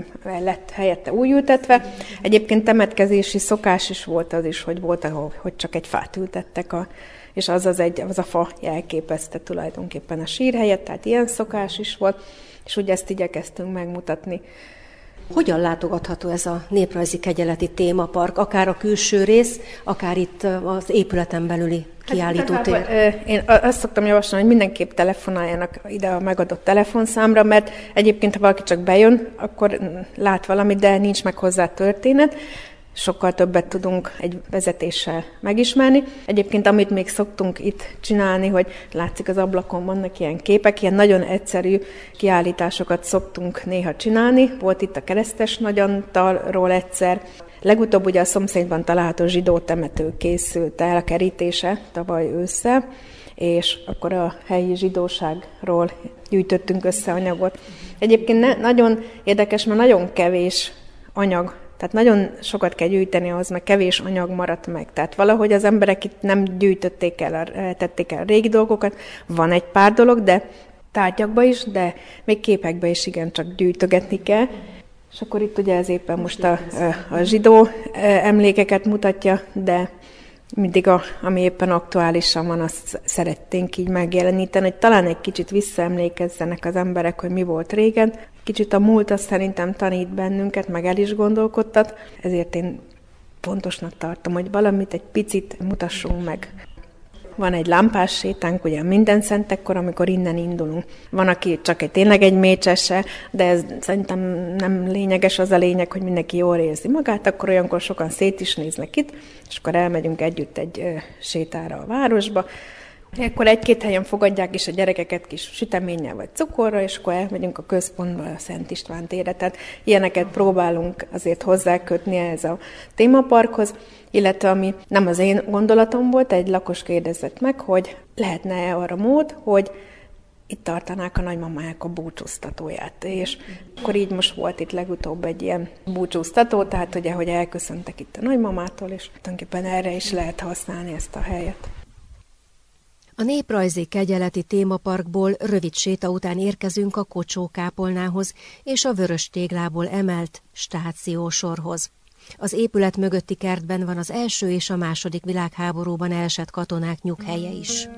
lett helyette új ültetve. Egyébként temetkezési szokás is volt az is, hogy volt, ahol, hogy csak egy fát ültettek, a, és az, az, egy, az a fa jelképezte tulajdonképpen a sírhelyet, tehát ilyen szokás is volt, és ugye ezt igyekeztünk megmutatni. Hogyan látogatható ez a néprajzi kegyeleti témapark, akár a külső rész, akár itt az épületen belüli kiállítótér? Hát, én azt szoktam javasolni, hogy mindenképp telefonáljanak ide a megadott telefonszámra, mert egyébként, ha valaki csak bejön, akkor lát valamit, de nincs meg hozzá történet. Sokkal többet tudunk egy vezetéssel megismerni. Egyébként, amit még szoktunk itt csinálni, hogy látszik az ablakon, vannak ilyen képek, ilyen nagyon egyszerű kiállításokat szoktunk néha csinálni. Volt itt a keresztes nagyantalról egyszer. Legutóbb ugye a szomszédban található zsidó temető készült el a kerítése tavaly ősszel, és akkor a helyi zsidóságról gyűjtöttünk össze anyagot. Egyébként ne, nagyon érdekes, mert nagyon kevés anyag, tehát nagyon sokat kell gyűjteni ahhoz, mert kevés anyag maradt meg. Tehát valahogy az emberek itt nem gyűjtötték el, tették el a régi dolgokat. Van egy pár dolog, de tárgyakba is, de még képekbe is igen, csak gyűjtögetni kell. És akkor itt ugye ez éppen most a, a zsidó emlékeket mutatja, de mindig, a, ami éppen aktuálisan van, azt szeretnénk így megjeleníteni, hogy talán egy kicsit visszaemlékezzenek az emberek, hogy mi volt régen. Kicsit a múlt azt szerintem tanít bennünket, meg el is gondolkodtat, ezért én fontosnak tartom, hogy valamit egy picit mutassunk meg. Van egy lámpás sétánk, ugye minden szentekkor, amikor innen indulunk. Van, aki csak egy, tényleg egy mécsese, de ez szerintem nem lényeges, az a lényeg, hogy mindenki jól érzi magát, akkor olyankor sokan szét is néznek itt, és akkor elmegyünk együtt egy ö, sétára a városba. Akkor egy-két helyen fogadják is a gyerekeket kis süteménnyel vagy cukorra, és akkor elmegyünk a központba, a Szent István térre. Tehát ilyeneket próbálunk azért hozzákötni ehhez a témaparkhoz, illetve ami nem az én gondolatom volt, egy lakos kérdezett meg, hogy lehetne-e arra mód, hogy itt tartanák a nagymamáják a búcsúztatóját. És akkor így most volt itt legutóbb egy ilyen búcsúztató, tehát ugye, hogy elköszöntek itt a nagymamától, és tulajdonképpen erre is lehet használni ezt a helyet. A néprajzi kegyeleti témaparkból rövid séta után érkezünk a Kocsó-kápolnához és a vörös téglából emelt stációsorhoz. Az épület mögötti kertben van az első és a második világháborúban elesett katonák nyughelye is.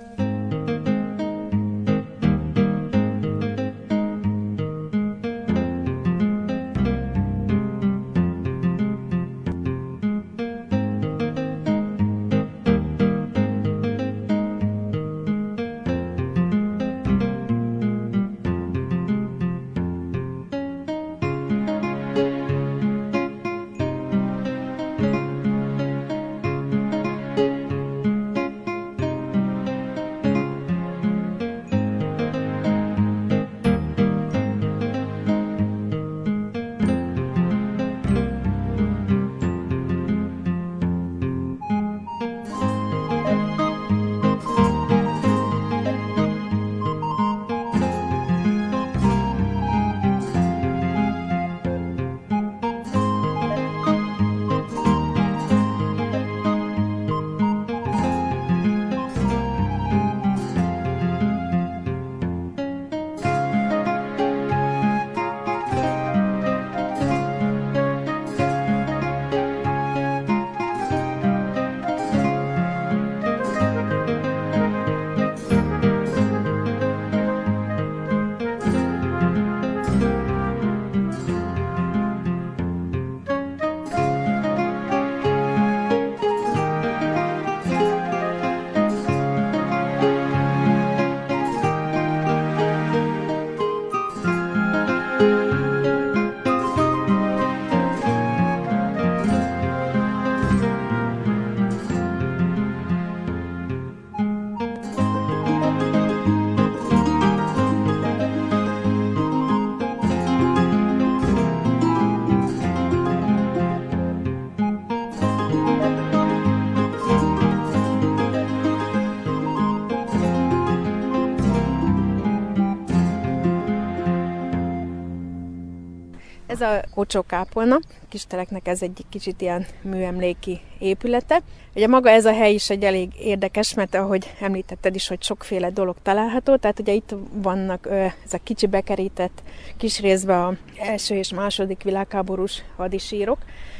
Ez a Kocsó-kápolna, Kisteleknek ez egy kicsit ilyen műemléki épülete. Ugye maga ez a hely is egy elég érdekes, mert ahogy említetted is, hogy sokféle dolog található, tehát ugye itt vannak ez a kicsi bekerített kis részben az első és második világháborús hadisírok,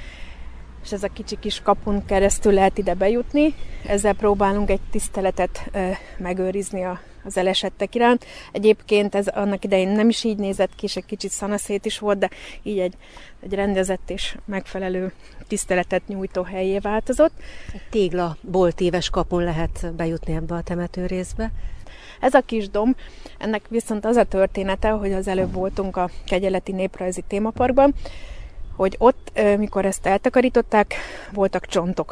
és ez a kicsi kis kapun keresztül lehet ide bejutni. Ezzel próbálunk egy tiszteletet megőrizni a az elesettek iránt. Egyébként ez annak idején nem is így nézett ki, és egy kicsit szanaszét is volt, de így egy, egy rendezett és megfelelő tiszteletet nyújtó helyé változott. Egy tégla boltíves kapun lehet bejutni ebbe a temetőrészbe. Ez a kis domb, ennek viszont az a története, hogy az előbb voltunk a Kegyeleti Néprajzi Témaparkban, hogy ott, mikor ezt eltakarították, voltak csontok.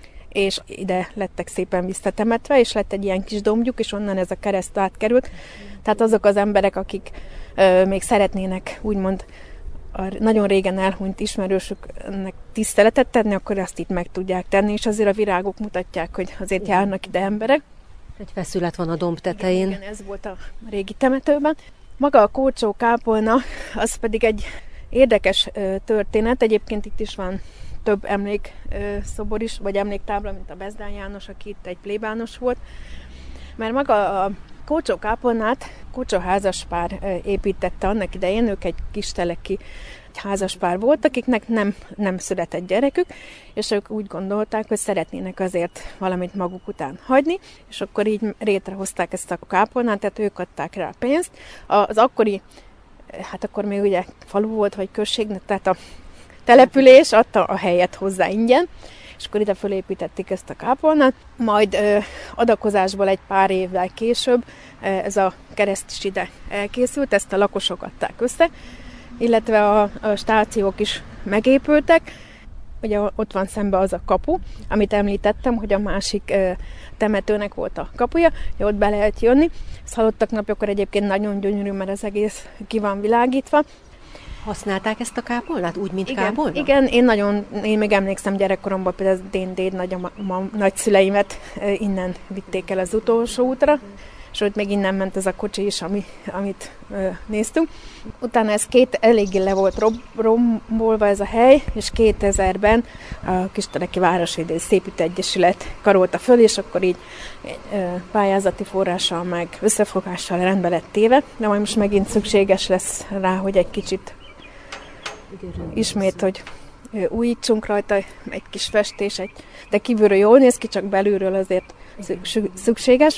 És ide lettek szépen visszatemetve, és lett egy ilyen kis dombjuk, és onnan ez a kereszt átkerült. Tehát azok az emberek, akik ö, még szeretnének úgymond a nagyon régen elhunyt ismerősüknek tiszteletet tenni, akkor azt itt meg tudják tenni, és azért a virágok mutatják, hogy azért járnak ide emberek. Egy feszület van a domb tetején. Igen, igen, ez volt a régi temetőben. Maga a Kocsó-kápolna, az pedig egy érdekes ö, történet. Egyébként itt is van több emlékszobor is, vagy emléktábla, mint a Bezdán János, aki itt egy plébános volt. Mert maga a Kocsó-kápolnát Kocsó házaspár építette annak idején, ők egy kisteleki házaspár volt, akiknek nem, nem született gyerekük, és ők úgy gondolták, hogy szeretnének azért valamit maguk után hagyni, és akkor így létrehozták ezt a kápolnát, tehát ők adták rá a pénzt. Az akkori, hát akkor még ugye falu volt, vagy község, tehát a település adta a helyet hozzá ingyen, és akkor ide fölépítették ezt a kápolnát, majd ö, adakozásból egy pár évvel később ö, ez a kereszt is ide elkészült, ezt a lakosok adták össze, illetve a, a stációk is megépültek. Ugye ott van szembe az a kapu, amit említettem, hogy a másik ö, temetőnek volt a kapuja, hogy ott be lehet jönni. Ezt Halottak napjakor egyébként nagyon gyönyörű, mert az egész ki van világítva. Használták ezt a kápolnát úgy, mint igen, kápolna? Igen, én nagyon, én még emlékszem gyerekkoromban, például az én déd nagyszüleimet innen vitték el az utolsó útra, és ott még innen ment ez a kocsi is, ami, amit ö, néztünk. Utána ez két, eléggé le volt rob, rombolva ez a hely, és kétezerben a Kisteleki Városvédő Szépítő Egyesület karolta föl, és akkor így ö, pályázati forrással meg összefogással rendbe lett téve, de majd most megint szükséges lesz rá, hogy egy kicsit ismét, hogy újítsunk rajta, egy kis festés, egy, de kívülről jól néz ki, csak belülről azért szükséges.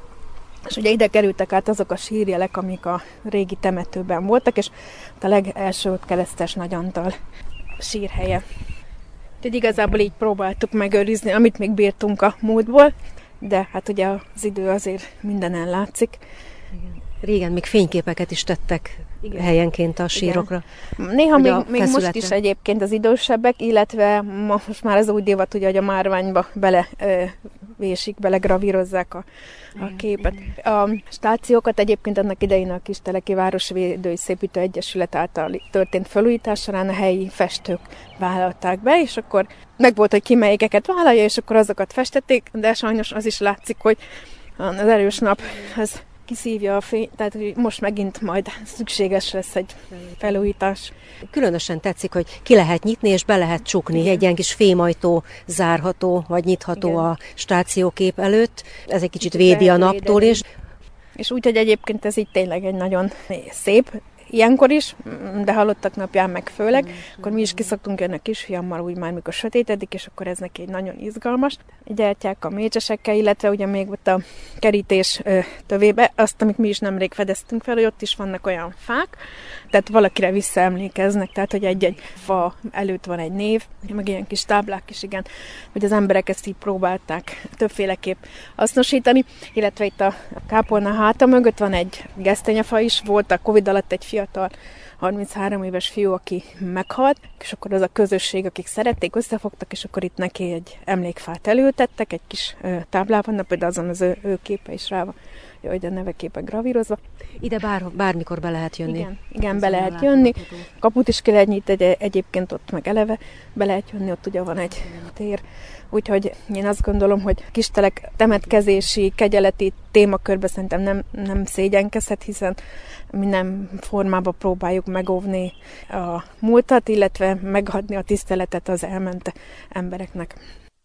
És ugye ide kerültek át azok a sírjelek, amik a régi temetőben voltak, és a legelső keresztes Nagy Antal sírhelye. Úgyhogy igazából így próbáltuk megőrizni, amit még bírtunk a múltból, de hát ugye az idő azért mindenen látszik. Igen. Régen még fényképeket is tettek igen. helyenként a sírokra. Igen. Néha még, még most is egyébként az idősebbek, illetve most már az úgy divat, ugye, hogy a márványba bele ö, vésik, bele gravírozzák a, a képet. A stációkat egyébként annak idején a Kisteleki Városvédő és Szépítő Egyesület által történt felújítás során a helyi festők vállalták be, és akkor megvolt, hogy ki melyikeket vállalja, és akkor azokat festették, de sajnos az is látszik, hogy az erős nap az kiszívja a fény, tehát hogy most megint majd szükséges lesz egy felújítás. Különösen tetszik, hogy ki lehet nyitni, és be lehet csukni. Igen. Egy ilyen kis fémajtó zárható, vagy nyitható igen. a stációkép előtt. Ez egy kicsit védi a naptól is. És úgy, hogy egyébként ez így tényleg egy nagyon szép, ilyenkor is, de halottak napján meg főleg, mm. akkor mi is kiszoktunk jönni a kisfiammal, úgy már mikor sötétedik, és akkor ez neki egy nagyon izgalmas. Gyertyák a mécsesekkel, illetve ugye még ott a kerítés ö, tövébe, azt, amit mi is nemrég fedeztünk fel, hogy ott is vannak olyan fák, tehát valakire visszaemlékeznek, tehát hogy egy-egy fa előtt van egy név, meg ilyen kis táblák is, igen, hogy az emberek ezt így próbálták többféleképp hasznosítani, illetve itt a kápolna háta mögött van egy gesztenyefa is, volt a Covid alatt egy fiatal, harminchárom éves fiú, aki meghalt, és akkor az a közösség, akik szerették, összefogtak, és akkor itt neki egy emlékfát elültettek, egy kis ö, táblában, például azon az ő, ő képe is rá van, hogy a neveképe gravírozva. Ide bár, bármikor be lehet jönni. Igen, igen be lehet jönni. Kaput is ki lehet nyitni, de egyébként ott meg eleve be lehet jönni, ott ugye van egy tér. Úgyhogy én azt gondolom, hogy Kistelek temetkezési, kegyeleti témakörbe szerintem nem, nem szégyenkezhet, hiszen minden formában próbáljuk megóvni a múltat, illetve megadni a tiszteletet az elment embereknek.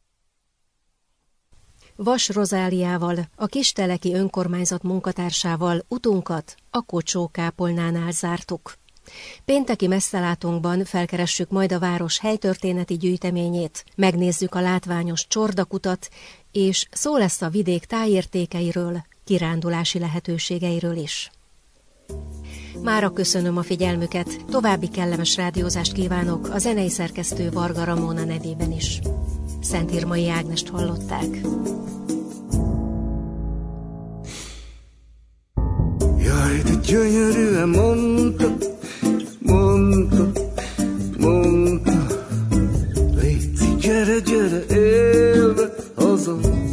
Vas Rozáliával, a Kisteleki önkormányzat munkatársával utunkat a Kocsó kápolnánál zártuk. Pénteki messzelátónkban felkeressük majd a város helytörténeti gyűjteményét, megnézzük a látványos csordakutat, és szó lesz a vidék tájértékeiről, kirándulási lehetőségeiről is. Mára köszönöm a figyelmüket, további kellemes rádiózást kívánok a zenei szerkesztő Varga Ramóna nevében is. Szentírmai Ágnest hallották. Jaj, de gyönyörűen mondta, mondta, mondta, léci, gyere, gyere, élve haza.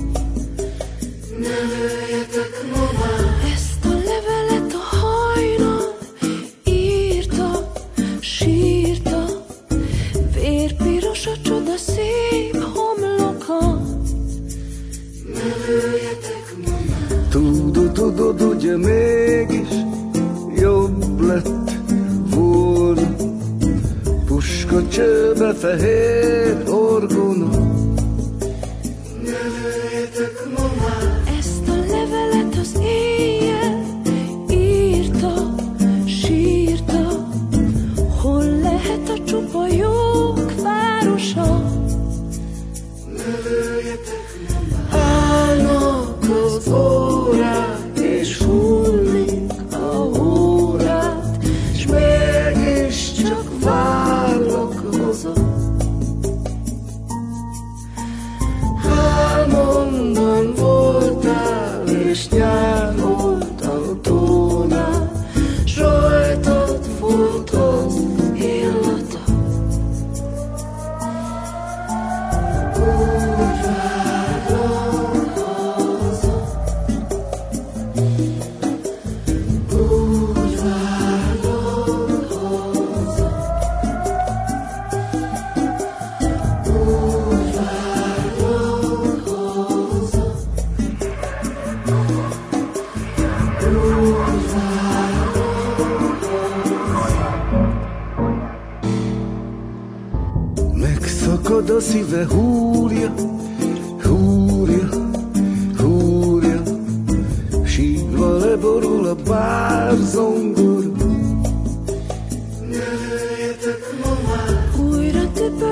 Ne lőjetek ma már ezt a levelet a hajnal, írta, sírta, vérpiros a csoda szép homloka. Ne lőjetek ma már. Tudod, tudod, ugye mégis jobb lett volna, puska csőbe fehér orgona. Ne lőjetek ma már. Ezt a levelet az éjjel írta, sírta, hol lehet a csupa jók városa. Ne lőjetek ma már. Állnak az órák, és hullik a órát, s mégis csak várlak haza. Álmomban voltál, és nyár volt a tónál, s rajtad volt az illata. Úgy várlak haza, úgy várlak haza, úgy várlak haza, úgy várlak haza. Megszakad a szíve, húrja, húrja, húrja, sírva leborul a bárzongor. Ne lőjetek ma már. Újra több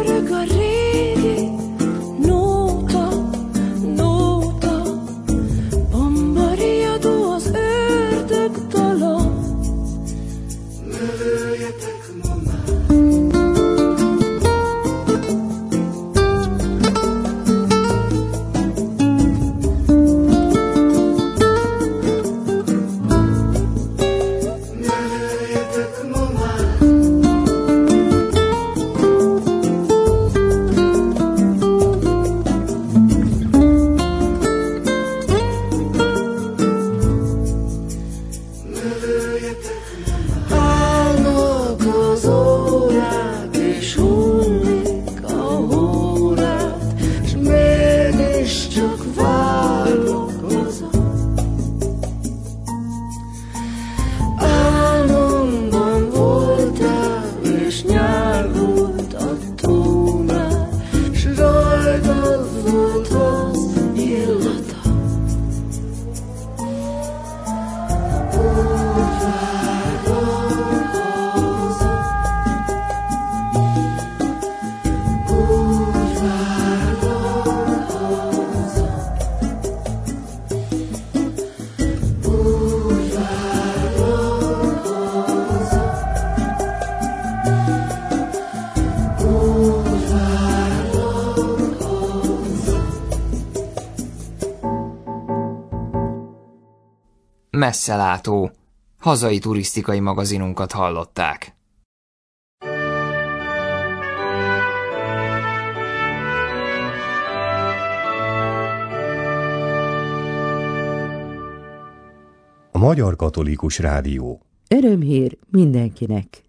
messzelátó, hazai turisztikai magazinunkat hallották. A Magyar Katolikus Rádió. Örömhír mindenkinek.